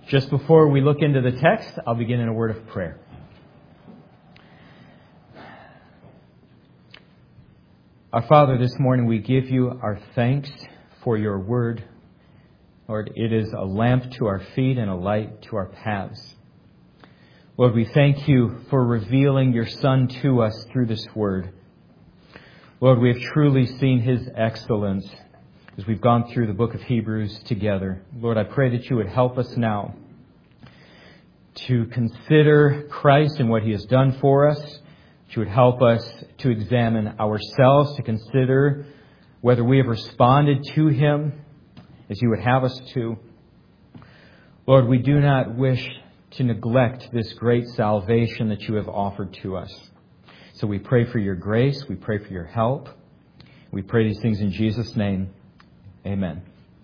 Just before we look into the text, I'll begin in a word of prayer. Our Father, this morning we give you our thanks for your word. Lord, it is a lamp to our feet and a light to our paths. Lord, we thank you for revealing your Son to us through this word. Lord, we have truly seen his excellence as we've gone through the book of Hebrews together. Lord, I pray that you would help us now to consider Christ and what he has done for us. That you would help us to examine ourselves, to consider whether we have responded to him as you would have us to. Lord, we do not wish to neglect this great salvation that you have offered to us. So we pray for your grace. We pray for your help. We pray these things in Jesus' name. Amen.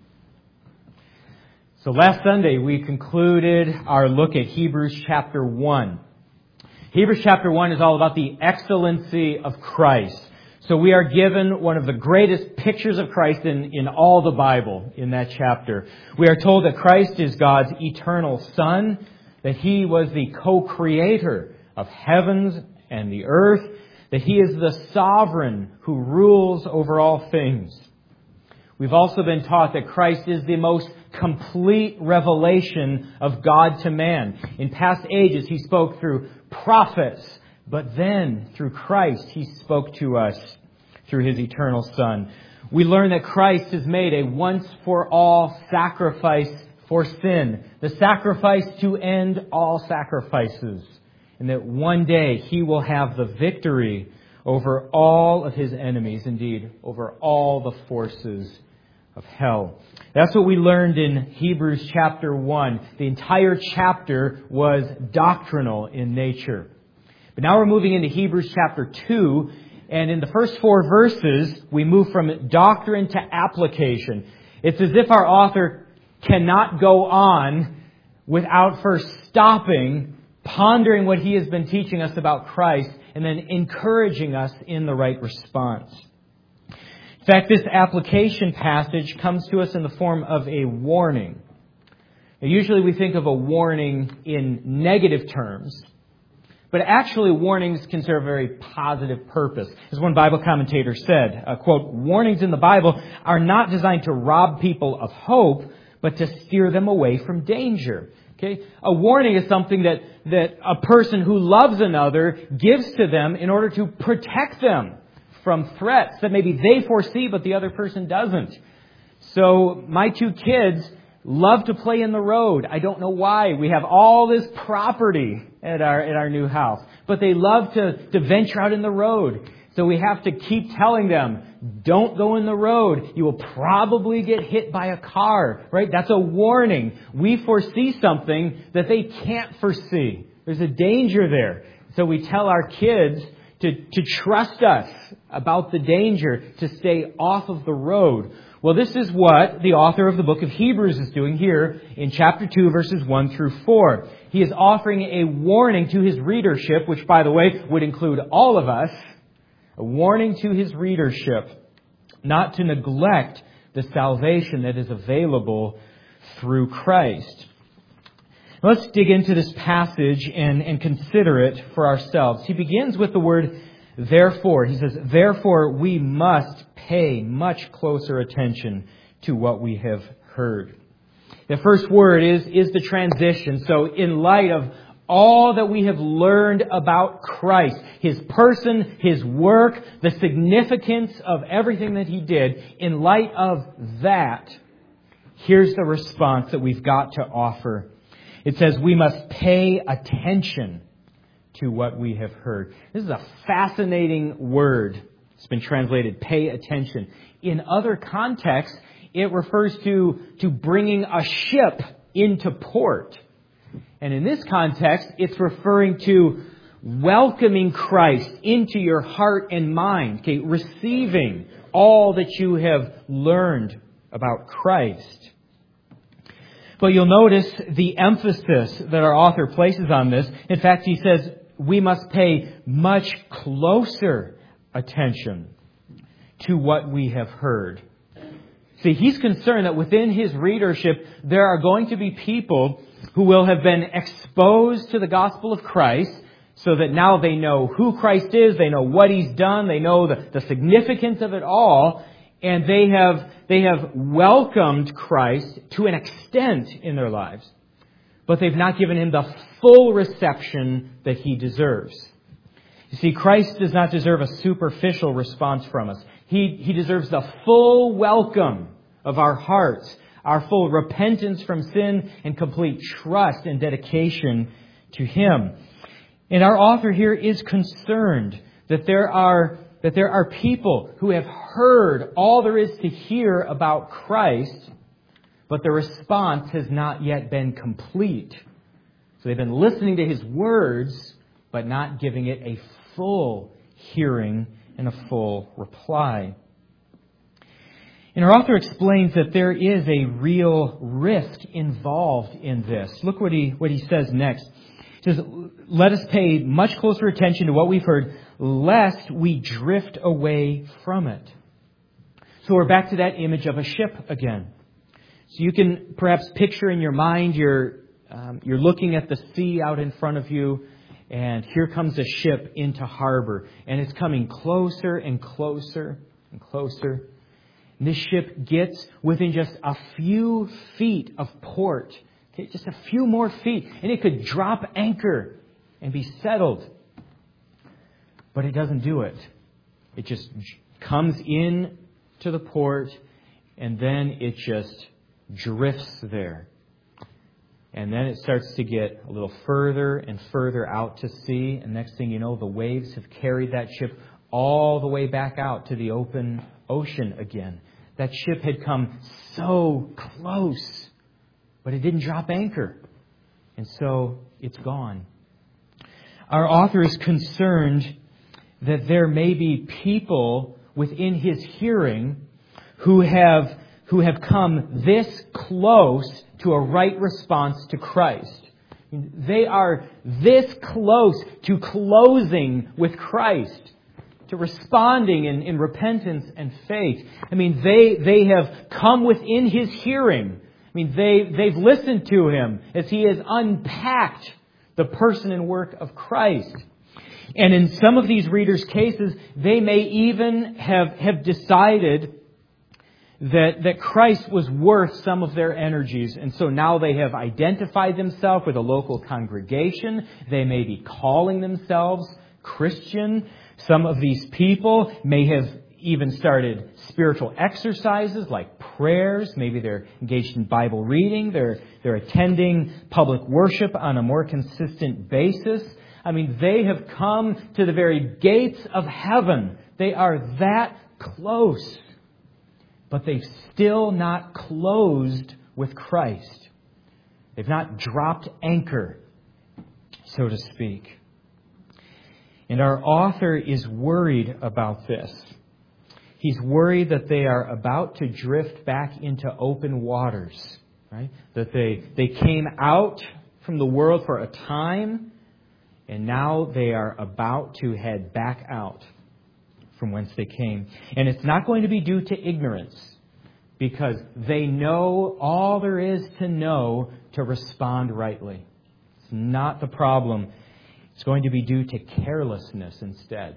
So last Sunday we concluded our look at Hebrews chapter 1. Hebrews chapter 1 is all about the excellency of Christ. So we are given one of the greatest pictures of Christ in all the Bible in that chapter. We are told that Christ is God's eternal Son, that he was the co-creator of heavens and the earth, that he is the sovereign who rules over all things. We've also been taught that Christ is the most complete revelation of God to man. In past ages, he spoke through prophets, but then through Christ, he spoke to us through his eternal Son. We learn that Christ has made a once-for-all sacrifice for sin, the sacrifice to end all sacrifices, and that one day he will have the victory over all of his enemies, indeed, over all the forces of hell. That's what we learned in Hebrews chapter 1. The entire chapter was doctrinal in nature. But now we're moving into Hebrews chapter 2, and in the first 4 verses, we move from doctrine to application. It's as if our author cannot go on without first stopping, pondering what he has been teaching us about Christ, and then encouraging us in the right response. In fact, this application passage comes to us in the form of a warning. Now, usually we think of a warning in negative terms, but actually warnings can serve a very positive purpose. As one Bible commentator said, quote, "Warnings in the Bible are not designed to rob people of hope, but to steer them away from danger." Okay? A warning is something that a person who loves another gives to them in order to protect them from threats that maybe they foresee but the other person doesn't. So my 2 kids love to play in the road. I don't know why. We have all this property at our new house, but they love to venture out in the road. So we have to keep telling them, don't go in the road. You will probably get hit by a car, right? That's a warning. We foresee something that they can't foresee. There's a danger there. So we tell our kids to trust us about the danger, to stay off of the road. Well, this is what the author of the book of Hebrews is doing here in chapter 2, verses 1 through 4. He is offering a warning to his readership, which, by the way, would include all of us, a warning to his readership not to neglect the salvation that is available through Christ. Let's dig into this passage and consider it for ourselves. He begins with the word therefore. He says, therefore we must pay much closer attention to what we have heard. The first word is the transition. So in light of all that we have learned about Christ, his person, his work, the significance of everything that he did, in light of that, here's the response that we've got to offer. It says we must pay attention to what we have heard. This is a fascinating word. It's been translated pay attention. In other contexts, it refers to bringing a ship into port. And in this context, it's referring to welcoming Christ into your heart and mind. Okay, receiving all that you have learned about Christ. But you'll notice the emphasis that our author places on this. In fact, he says we must pay much closer attention to what we have heard. See, he's concerned that within his readership, there are going to be people who will have been exposed to the gospel of Christ so that now they know who Christ is, they know what He's done, they know the significance of it all, and they have welcomed Christ to an extent in their lives, but they've not given Him the full reception that He deserves. You see, Christ does not deserve a superficial response from us. He deserves the full welcome of our hearts, our full repentance from sin, and complete trust and dedication to Him. And our author here is concerned that there are people who have heard all there is to hear about Christ, but the response has not yet been complete. So they've been listening to His words, but not giving it a full hearing and a full reply. And our author explains that there is a real risk involved in this. Look what he says next. He says, let us pay much closer attention to what we've heard, lest we drift away from it. So we're back to that image of a ship again. So you can perhaps picture in your mind, you're looking at the sea out in front of you, and here comes a ship into harbor, and it's coming closer and closer and closer. And this ship gets within just a few feet of port. Okay, just a few more feet, and it could drop anchor and be settled. But it doesn't do it. It just comes in to the port, and then it just drifts there. And then it starts to get a little further and further out to sea. And next thing you know, the waves have carried that ship all the way back out to the open ocean again. That ship had come so close, but it didn't drop anchor. And so it's gone. Our author is concerned that there may be people within his hearing who have come this close to a right response to Christ. They are this close to closing with Christ, to responding in repentance and faith. I mean, they have come within His hearing. I mean, they've listened to Him as He has unpacked the person and work of Christ. And in some of these readers' cases, they may even have decided that Christ was worth some of their energies. And so now they have identified themselves with a local congregation. They may be calling themselves Christian. Some of these people may have even started spiritual exercises like prayers. Maybe they're engaged in Bible reading. They're attending public worship on a more consistent basis. I mean, they have come to the very gates of heaven. They are that close. But they've still not closed with Christ. They've not dropped anchor, so to speak. And our author is worried about this. He's worried that they are about to drift back into open waters, right? That they came out from the world for a time, and now they are about to head back out from whence they came. And it's not going to be due to ignorance, because they know all there is to know to respond rightly. It's not the problem. It's going to be due to carelessness instead.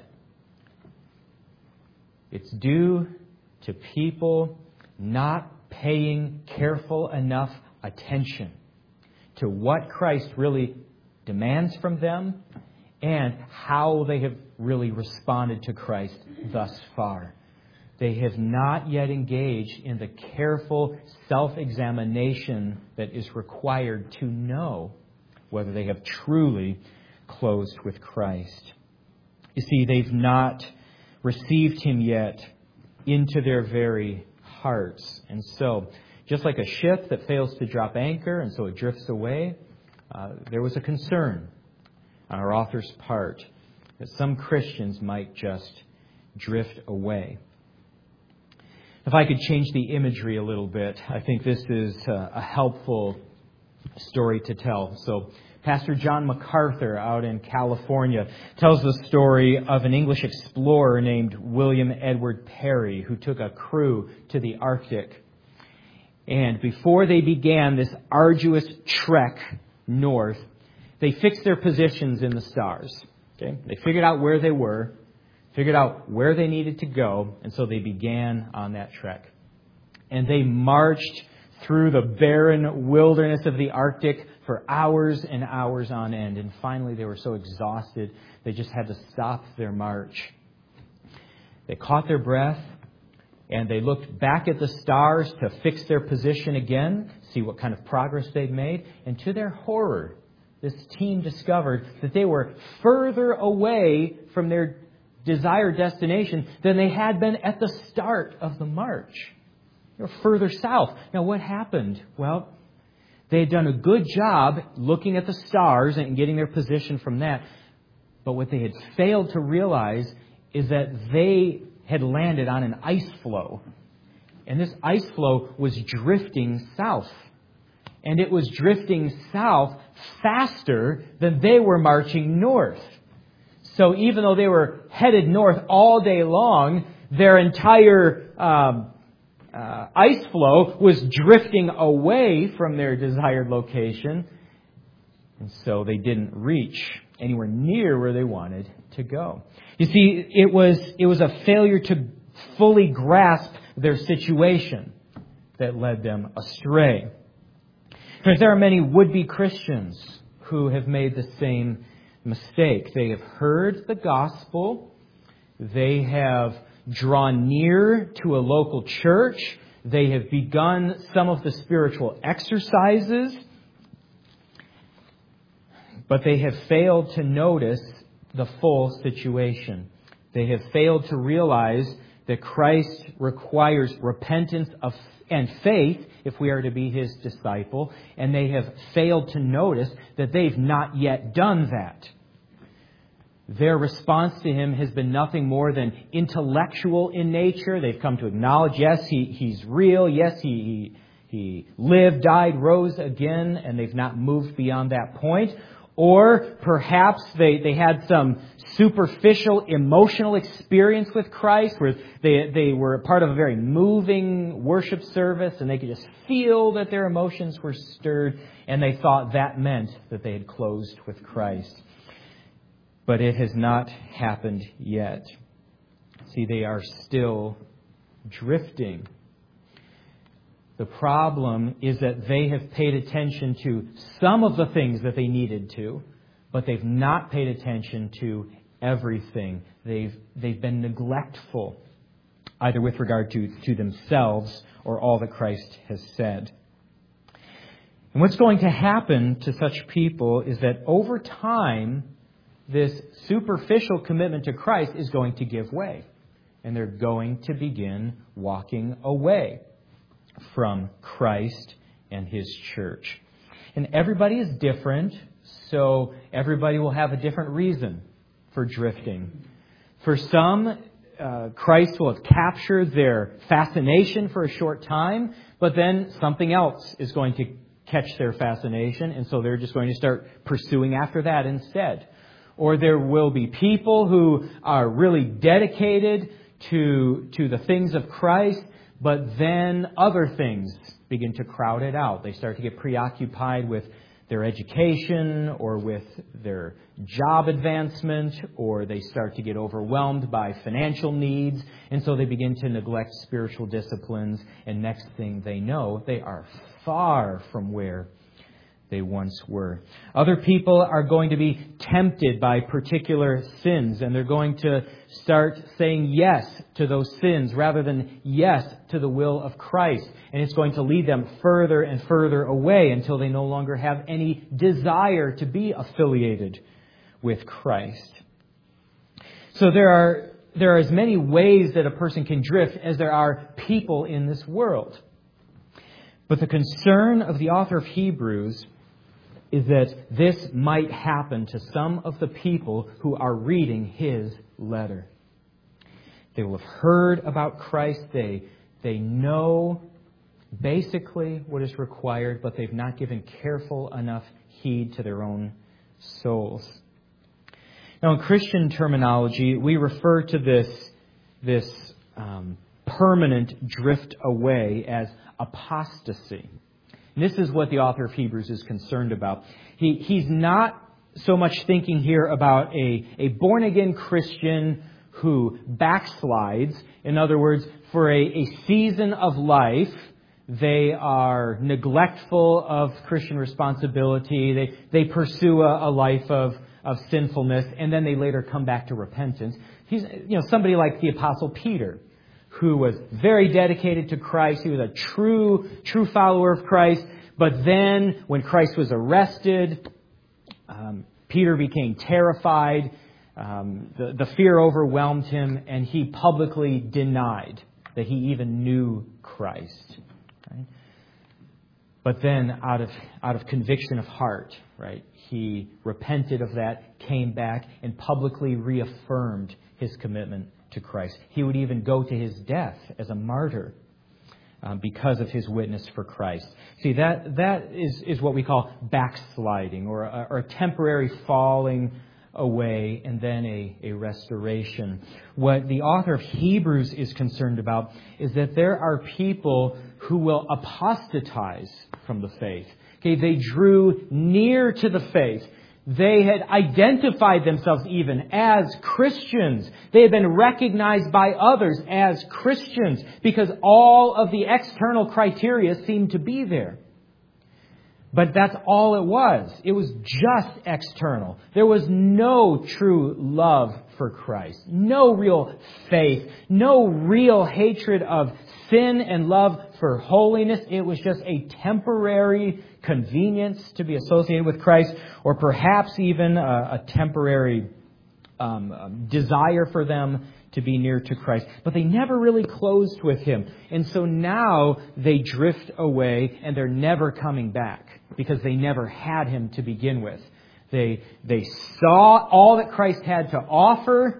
It's due to people not paying careful enough attention to what Christ really demands from them and how they have really responded to Christ thus far. They have not yet engaged in the careful self-examination that is required to know whether they have truly closed with Christ. You see, they've not received Him yet into their very hearts. And so, just like a ship that fails to drop anchor and so it drifts away, there was a concern on our author's part that some Christians might just drift away. If I could change the imagery a little bit, I think this is a helpful story to tell. So, Pastor John MacArthur out in California tells the story of an English explorer named William Edward Parry who took a crew to the Arctic. And before they began this arduous trek north, they fixed their positions in the stars. Okay? They figured out where they were, figured out where they needed to go, and so they began on that trek. And they marched through the barren wilderness of the Arctic for hours and hours on end. And finally, they were so exhausted, they just had to stop their march. They caught their breath, and they looked back at the stars to fix their position again, see what kind of progress they'd made. And to their horror, this team discovered that they were further away from their desired destination than they had been at the start of the march. They were further south. Now, what happened? Well, they had done a good job looking at the stars and getting their position from that. But what they had failed to realize is that they had landed on an ice floe. And this ice floe was drifting south. And it was drifting south faster than they were marching north. So even though they were headed north all day long, their entire ice floe was drifting away from their desired location. And so they didn't reach anywhere near where they wanted to go. You see, it was a failure to fully grasp their situation that led them astray. Friends, there are many would-be Christians who have made the same mistake. They have heard the gospel. They have drawn near to a local church. They have begun some of the spiritual exercises. But they have failed to notice the full situation. They have failed to realize that Christ requires repentance and faith if we are to be His disciple. And they have failed to notice that they've not yet done that. Their response to Him has been nothing more than intellectual in nature. They've come to acknowledge, yes, He's real. Yes, He lived, died, rose again. And they've not moved beyond that point. Or perhaps they had some superficial emotional experience with Christ where they were part of a very moving worship service and they could just feel that their emotions were stirred and they thought that meant that they had closed with Christ. But it has not happened yet. See, they are still drifting. The problem is that they have paid attention to some of the things that they needed to, but they've not paid attention to everything. They've been neglectful, either with regard to themselves or all that Christ has said. And what's going to happen to such people is that over time, this superficial commitment to Christ is going to give way. And they're going to begin walking away from Christ and His church. And everybody is different, so everybody will have a different reason for drifting. For some, Christ will have captured their fascination for a short time, but then something else is going to catch their fascination, and so they're just going to start pursuing after that instead. Or there will be people who are really dedicated to the things of Christ, but then other things begin to crowd it out. They start to get preoccupied with their education or with their job advancement, or they start to get overwhelmed by financial needs, and so they begin to neglect spiritual disciplines, and next thing they know, they are far from where they once were. Other people are going to be tempted by particular sins, and they're going to start saying yes to those sins rather than yes to the will of Christ. And it's going to lead them further and further away until they no longer have any desire to be affiliated with Christ. So there are as many ways that a person can drift as there are people in this world. But the concern of the author of Hebrews is that this might happen to some of the people who are reading his letter. They will have heard about Christ. They know basically what is required, but they've not given careful enough heed to their own souls. Now, in Christian terminology, we refer to this permanent drift away as apostasy. And this is what the author of Hebrews is concerned about. He's not so much thinking here about a born-again Christian who backslides. In other words, for a season of life, they are neglectful of Christian responsibility. They pursue a life of sinfulness, and then they later come back to repentance. He's, somebody like the Apostle Peter, who was very dedicated to Christ. He was a true follower of Christ. But then, when Christ was arrested, Peter became terrified. The fear overwhelmed him, and he publicly denied that he even knew Christ. Right? But then, out of conviction of heart, right, he repented of that, came back, and publicly reaffirmed his commitment to Christ. He would even go to his death as a martyr because of his witness for Christ. See, that is what we call backsliding, or a temporary falling away and then a restoration. What the author of Hebrews is concerned about is that there are people who will apostatize from the faith. Okay, they drew near to the faith. They had identified themselves even as Christians. They had been recognized by others as Christians because all of the external criteria seemed to be there. But that's all it was. It was just external. There was no true love for Christ. No real faith. No real hatred of sin and love for holiness. It was just a temporary convenience to be associated with Christ, or perhaps even a temporary desire for them to be near to Christ. But they never really closed with Him. And so now they drift away and they're never coming back because they never had Him to begin with. They saw all that Christ had to offer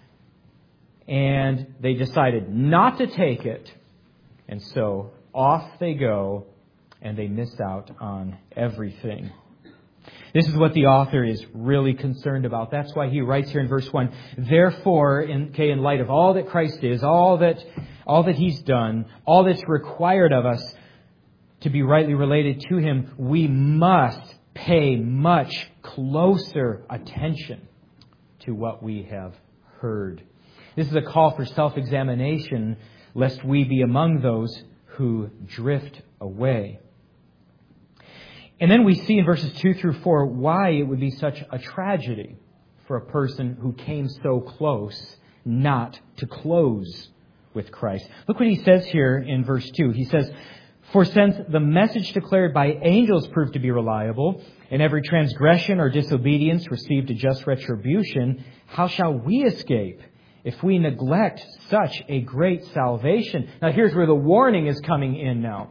and they decided not to take it. And so off they go and they miss out on everything. This is what the author is really concerned about. That's why he writes here in verse 1, therefore, in light of all that Christ is, all that He's done, all that's required of us to be rightly related to Him, we must pay much closer attention to what we have heard. This is a call for self-examination, lest we be among those who drift away. And then we see in verses 2 through 4 why it would be such a tragedy for a person who came so close not to close with Christ. Look what he says here in verse 2. He says, for since the message declared by angels proved to be reliable, and every transgression or disobedience received a just retribution, how shall we escape if we neglect such a great salvation? Now here's where the warning is coming in now.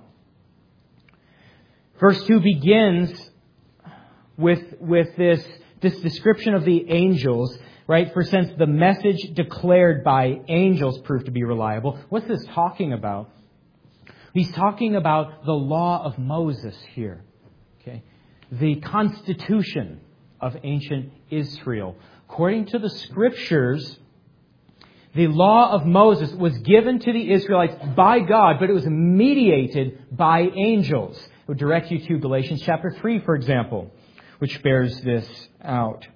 Verse 2 begins with this description of the angels, right? For since the message declared by angels proved to be reliable. What's this talking about? He's talking about the law of Moses here. Okay? The constitution of ancient Israel. According to the Scriptures, the law of Moses was given to the Israelites by God, but it was mediated by angels. I would direct you to Galatians chapter 3, for example, which bears this out.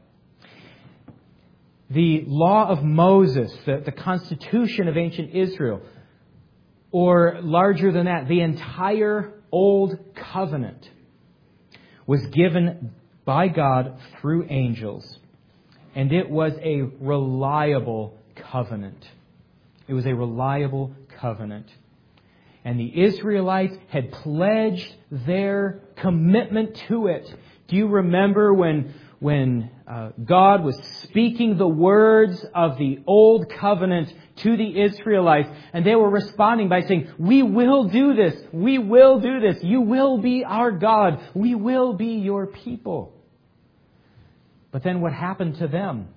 The law of Moses, the constitution of ancient Israel, or larger than that, the entire Old Covenant, was given by God through angels. And it was a reliable covenant. It was a reliable covenant. And the Israelites had pledged their commitment to it. Do you remember when God was speaking the words of the Old Covenant to the Israelites, and they were responding by saying, we will do this. We will do this. You will be our God. We will be your people. But then what happened to them?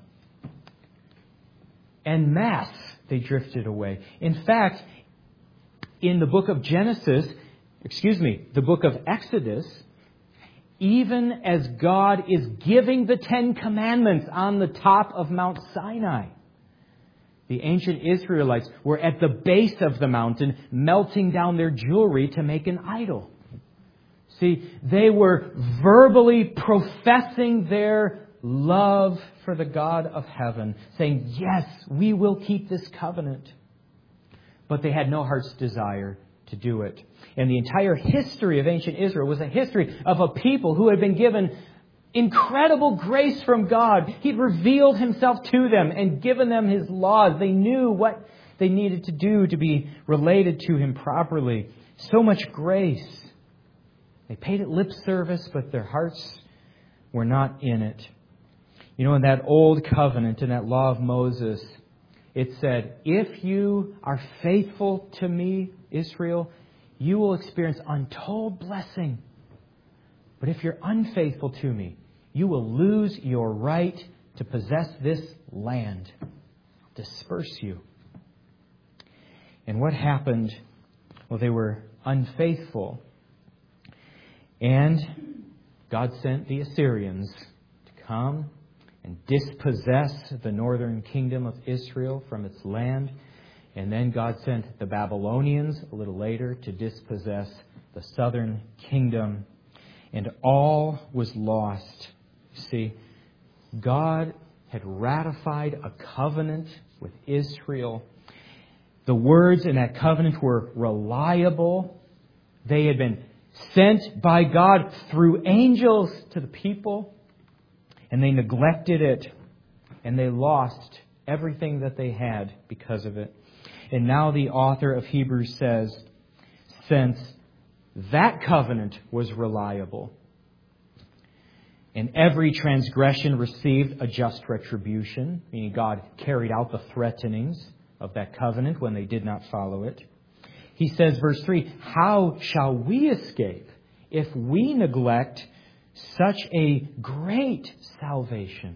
En masse, they drifted away. In fact, in the book of the book of Exodus, even as God is giving the 10 Commandments on the top of Mount Sinai, the ancient Israelites were at the base of the mountain melting down their jewelry to make an idol. See, they were verbally professing their love for the God of heaven, saying, yes, we will keep this covenant. But they had no heart's desire to do it. And the entire history of ancient Israel was a history of a people who had been given incredible grace from God. He'd revealed Himself to them and given them His laws. They knew what they needed to do to be related to Him properly. So much grace. They paid it lip service, but their hearts were not in it. You know, in that old covenant, in that law of Moses, it said, if you are faithful to me, Israel, you will experience untold blessing. But if you're unfaithful to me, you will lose your right to possess this land. I'll disperse you. And what happened? Well, they were unfaithful. And God sent the Assyrians to come and dispossess the northern kingdom of Israel from its land. And then God sent the Babylonians a little later to dispossess the southern kingdom. And all was lost. You see, God had ratified a covenant with Israel. The words in that covenant were reliable. They had been sent by God through angels to the people. And they neglected it. And they lost everything that they had because of it. And now the author of Hebrews says, since that covenant was reliable, and every transgression received a just retribution, meaning God carried out the threatenings of that covenant when they did not follow it. He says, verse 3, how shall we escape if we neglect such a great salvation?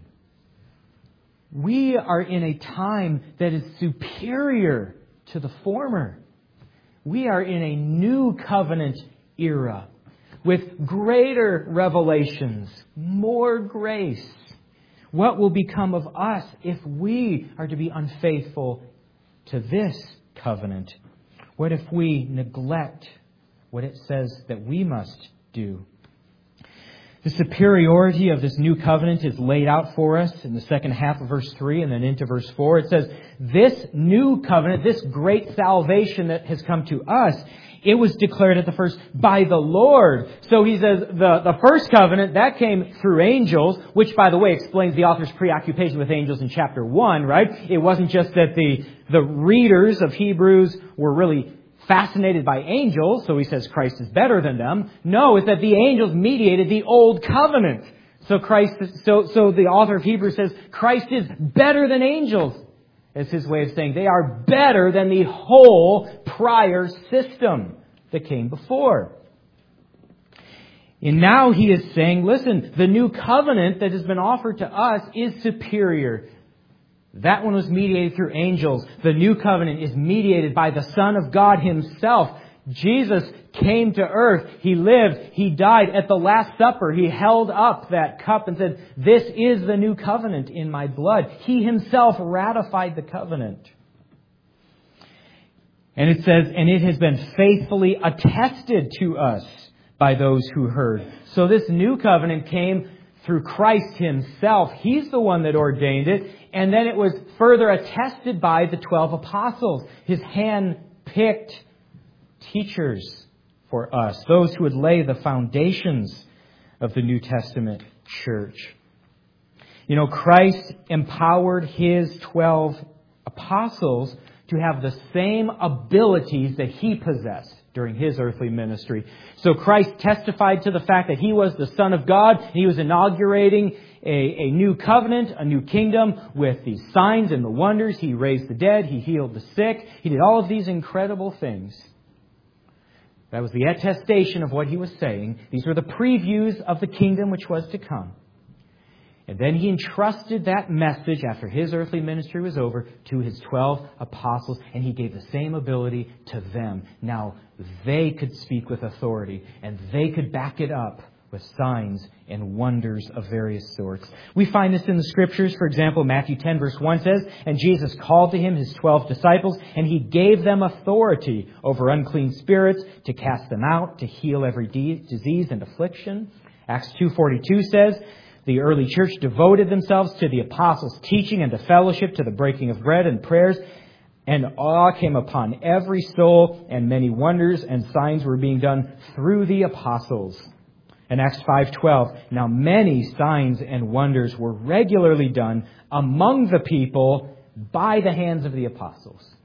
We are in a time that is superior to the former. We are in a new covenant era with greater revelations, more grace. What will become of us if we are to be unfaithful to this covenant? What if we neglect what it says that we must do? The superiority of this new covenant is laid out for us in the second half of verse 3 and then into verse 4. It says, this new covenant, this great salvation that has come to us, it was declared at the first by the Lord. So he says the first covenant, that came through angels, which, by the way, explains the author's preoccupation with angels in chapter 1, right? It wasn't just that the readers of Hebrews were really fascinated by angels, so he says Christ is better than them. No, it's that the angels mediated the old covenant. So the author of Hebrews says Christ is better than angels. It's his way of saying they are better than the whole prior system that came before. And now he is saying, listen, the new covenant that has been offered to us is superior. That one was mediated through angels. The new covenant is mediated by the Son of God Himself. Jesus came to earth. He lived. He died. At the Last Supper, He held up that cup and said, this is the new covenant in my blood. He Himself ratified the covenant. And it says, and it has been faithfully attested to us by those who heard. So this new covenant came through Christ Himself. He's the one that ordained it. And then it was further attested by the 12 apostles, His hand-picked teachers for us, those who would lay the foundations of the New Testament church. You know, Christ empowered His 12 apostles to have the same abilities that He possessed during His earthly ministry. So Christ testified to the fact that He was the Son of God. He was inaugurating a new covenant, a new kingdom with these signs and the wonders. He raised the dead. He healed the sick. He did all of these incredible things. That was the attestation of what He was saying. These were the previews of the kingdom which was to come. And then He entrusted that message after His earthly ministry was over to His 12 apostles, and He gave the same ability to them. Now, they could speak with authority, and they could back it up with signs and wonders of various sorts. We find this in the Scriptures. For example, Matthew 10 verse 1 says, "And Jesus called to him his 12 disciples, and he gave them authority over unclean spirits to cast them out, to heal every disease and affliction." Acts 2:42 says, "The early church devoted themselves to the apostles' teaching and to fellowship, to the breaking of bread and prayers. And awe came upon every soul, and many wonders and signs were being done through the apostles." In Acts 5:12, "Now many signs and wonders were regularly done among the people by the hands of the apostles."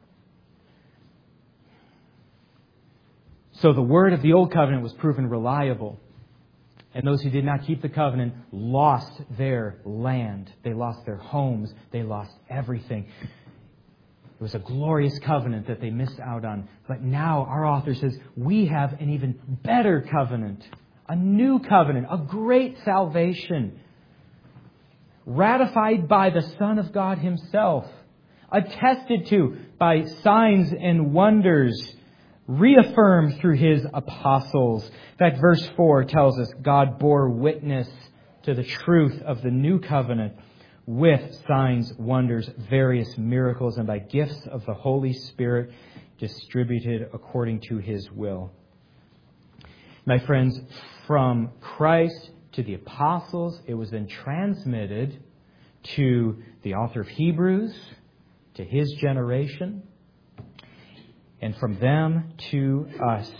So the word of the Old Covenant was proven reliable. And those who did not keep the covenant lost their land. They lost their homes. They lost everything. It was a glorious covenant that they missed out on. But now our author says we have an even better covenant. A new covenant. A great salvation. Ratified by the Son of God Himself. Attested to by signs and wonders. Reaffirmed through His apostles. In fact, verse 4 tells us God bore witness to the truth of the new covenant with signs, wonders, various miracles, and by gifts of the Holy Spirit distributed according to His will. My friends, from Christ to the apostles, it was then transmitted to the author of Hebrews, to his generation, and from them to us.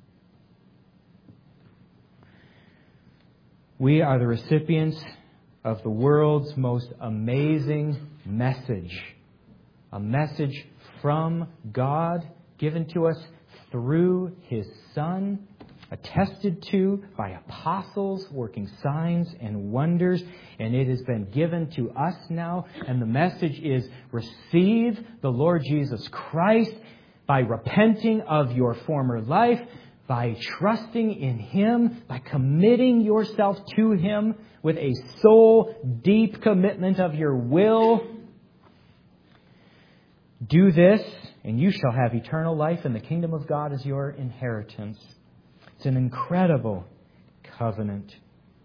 We are the recipients of the world's most amazing message. A message from God given to us through His Son, attested to by apostles working signs and wonders, and it has been given to us now. And the message is, receive the Lord Jesus Christ by repenting of your former life, by trusting in Him, by committing yourself to Him with a soul deep commitment of your will. Do this, and you shall have eternal life, and the kingdom of God is your inheritance. It's an incredible covenant.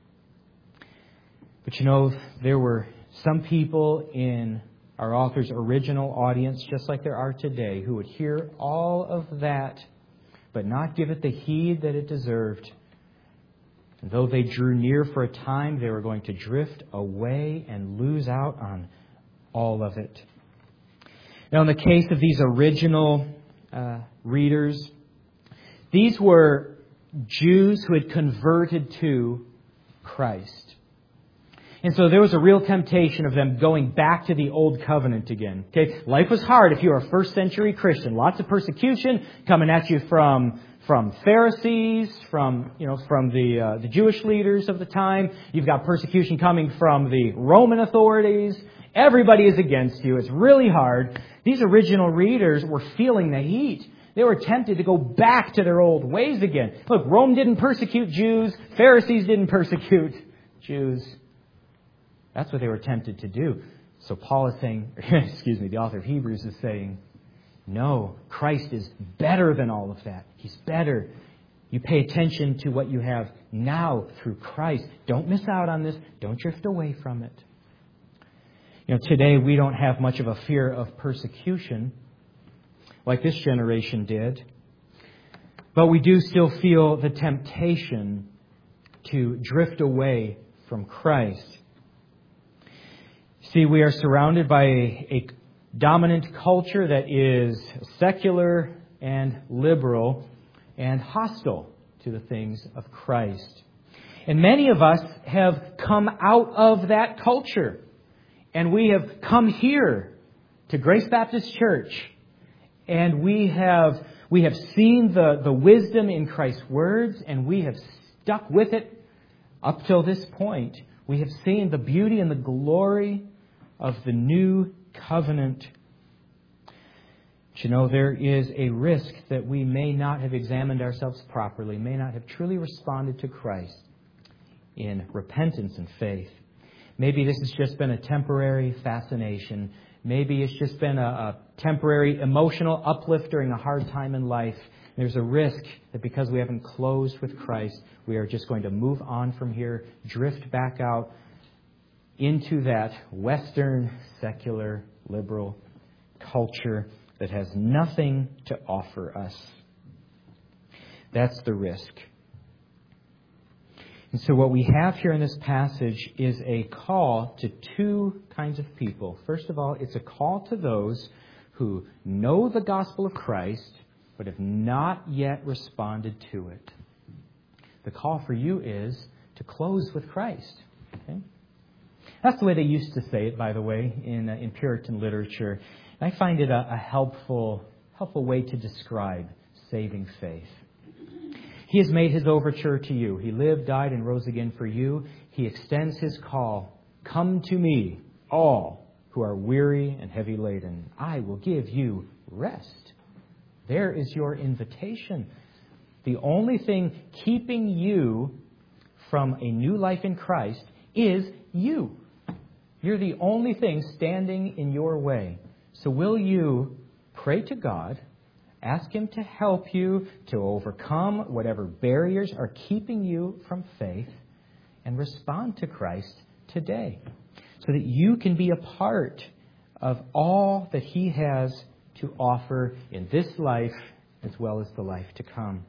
But you know, there were some people in our author's original audience, just like there are today, who would hear all of that, but not give it the heed that it deserved. And though they drew near for a time, they were going to drift away and lose out on all of it. Now, in the case of these original readers, these were Jews who had converted to Christ. And so there was a real temptation of them going back to the old covenant again. Okay, life was hard if you were a first century Christian. Lots of persecution coming at you from Pharisees, from the Jewish leaders of the time. You've got persecution coming from the Roman authorities. Everybody is against you. It's really hard. These original readers were feeling the heat. They were tempted to go back to their old ways again. Look, Rome didn't persecute Jews. Pharisees didn't persecute Jews. That's what they were tempted to do. So Paul is saying, the author of Hebrews is saying, no, Christ is better than all of that. He's better. You pay attention to what you have now through Christ. Don't miss out on this. Don't drift away from it. You know, today we don't have much of a fear of persecution like this generation did. But we do still feel the temptation to drift away from Christ. See, we are surrounded by a dominant culture that is secular and liberal and hostile to the things of Christ. And many of us have come out of that culture. And we have come here to Grace Baptist Church. And we have seen the wisdom in Christ's words, and we have stuck with it up till this point. We have seen the beauty and the glory of the new covenant. But you know, there is a risk that we may not have examined ourselves properly, may not have truly responded to Christ in repentance and faith. Maybe this has just been a temporary fascination. Maybe it's just been a temporary emotional uplift during a hard time in life. There's a risk that because we haven't closed with Christ, we are just going to move on from here, drift back out into that Western, secular, liberal culture that has nothing to offer us. That's the risk. And so what we have here in this passage is a call to two kinds of people. First of all, it's a call to those who know the gospel of Christ but have not yet responded to it. The call for you is to close with Christ. Okay? That's the way they used to say it, by the way, in Puritan literature. And I find it a helpful way to describe saving faith. He has made his overture to you. He lived, died, and rose again for you. He extends his call. Come to me, all who are weary and heavy laden. I will give you rest. There is your invitation. The only thing keeping you from a new life in Christ is you. You're the only thing standing in your way. So will you pray to God, ask Him to help you to overcome whatever barriers are keeping you from faith, and respond to Christ today so that you can be a part of all that He has to offer in this life as well as the life to come.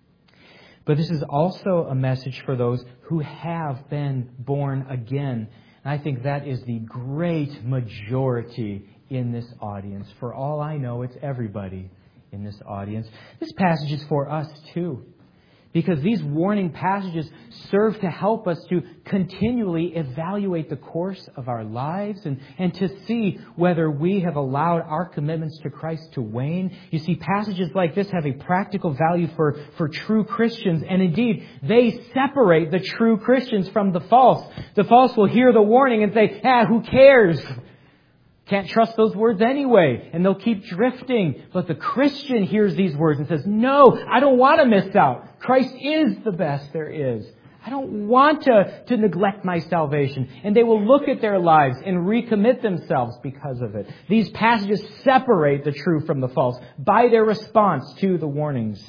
But this is also a message for those who have been born again. And I think that is the great majority in this audience. For all I know, it's everybody in this audience. This passage is for us too, because these warning passages serve to help us to continually evaluate the course of our lives and to see whether we have allowed our commitments to Christ to wane. You see, passages like this have a practical value for true Christians, and indeed, they separate the true Christians from the false. The false will hear the warning and say, who cares? Can't trust those words anyway, and they'll keep drifting. But the Christian hears these words and says, no, I don't want to miss out. Christ is the best there is. I don't want to neglect my salvation. And they will look at their lives and recommit themselves because of it. These passages separate the true from the false by their response to the warnings.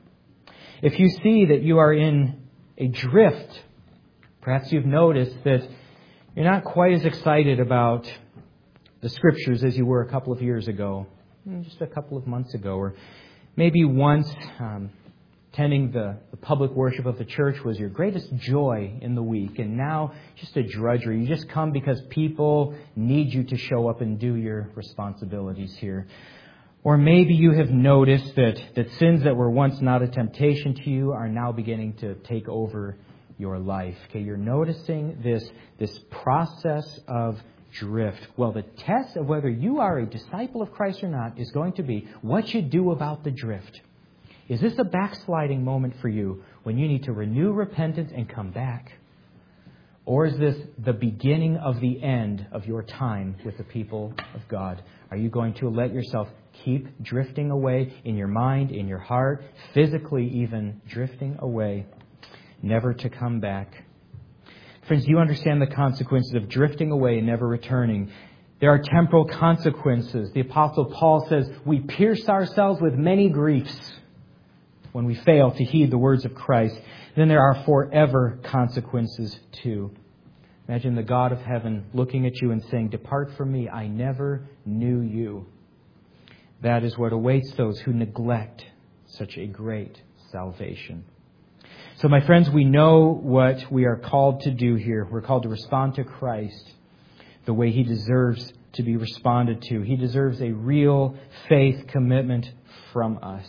If you see that you are in a drift, perhaps you've noticed that you're not quite as excited about the Scriptures as you were a couple of years ago, just a couple of months ago, or maybe once attending the public worship of the church was your greatest joy in the week, and now just a drudgery. You just come because people need you to show up and do your responsibilities here. Or maybe you have noticed that sins that were once not a temptation to you are now beginning to take over your life. Okay, you're noticing this process of drift. Well, the test of whether you are a disciple of Christ or not is going to be what you do about the drift. Is this a backsliding moment for you when you need to renew repentance and come back? Or is this the beginning of the end of your time with the people of God? Are you going to let yourself keep drifting away in your mind, in your heart, physically even drifting away, never to come back? Friends, do you understand the consequences of drifting away and never returning? There are temporal consequences. The Apostle Paul says we pierce ourselves with many griefs when we fail to heed the words of Christ. Then there are forever consequences too. Imagine the God of heaven looking at you and saying, "Depart from me, I never knew you." That is what awaits those who neglect such a great salvation. So, my friends, we know what we are called to do here. We're called to respond to Christ the way He deserves to be responded to. He deserves a real faith commitment from us.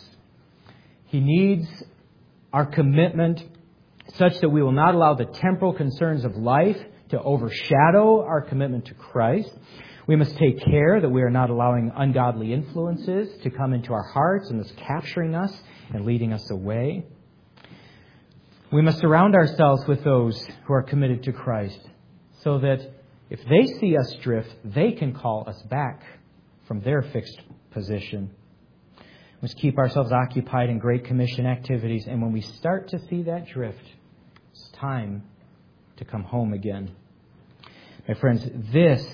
He needs our commitment such that we will not allow the temporal concerns of life to overshadow our commitment to Christ. We must take care that we are not allowing ungodly influences to come into our hearts and thus capturing us and leading us away. We must surround ourselves with those who are committed to Christ so that if they see us drift, they can call us back from their fixed position. We must keep ourselves occupied in Great Commission activities, and when we start to see that drift, it's time to come home again. My friends, this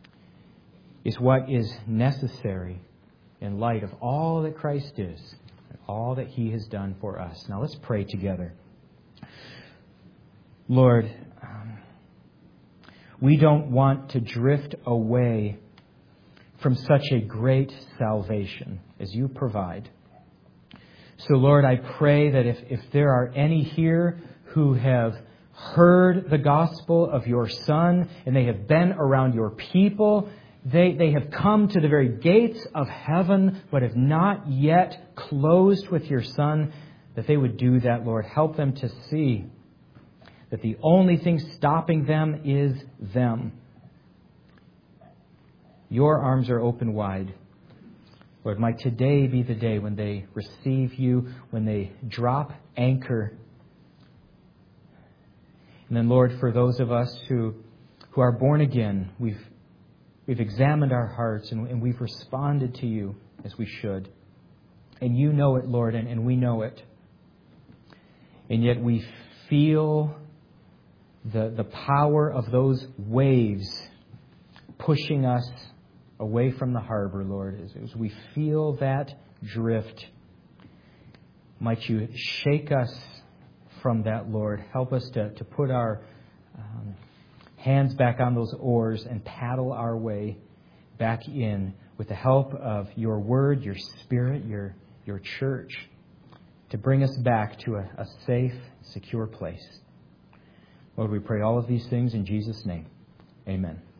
is what is necessary in light of all that Christ is all that He has done for us. Now let's pray together. Lord, we don't want to drift away from such a great salvation as You provide. So Lord, I pray that if there are any here who have heard the gospel of Your Son and they have been around Your people, they have come to the very gates of heaven but have not yet closed with Your Son, that they would do that, Lord. Help them to see that the only thing stopping them is them. Your arms are open wide. Lord, might today be the day when they receive You, when they drop anchor. And then, Lord, for those of us who are born again, we've examined our hearts and we've responded to You as we should. And You know it, Lord, and we know it. And yet we feel the power of those waves pushing us away from the harbor, Lord. As we feel that drift, might You shake us from that, Lord. Help us to put our hands back on those oars and paddle our way back in with the help of Your Word, Your Spirit, Your church, to bring us back to a safe, secure place. Lord, we pray all of these things in Jesus' name. Amen.